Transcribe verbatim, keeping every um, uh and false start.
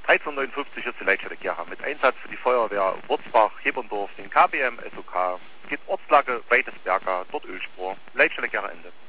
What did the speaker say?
dreizehn neunundfünfzig ist die Leitstelle Gera mit Einsatz für die Feuerwehr Wurzbach, Heberndorf, den K B M, S O K, geht Ortslage Weidesberger, dort Ölspur, Leitstelle Gera Ende.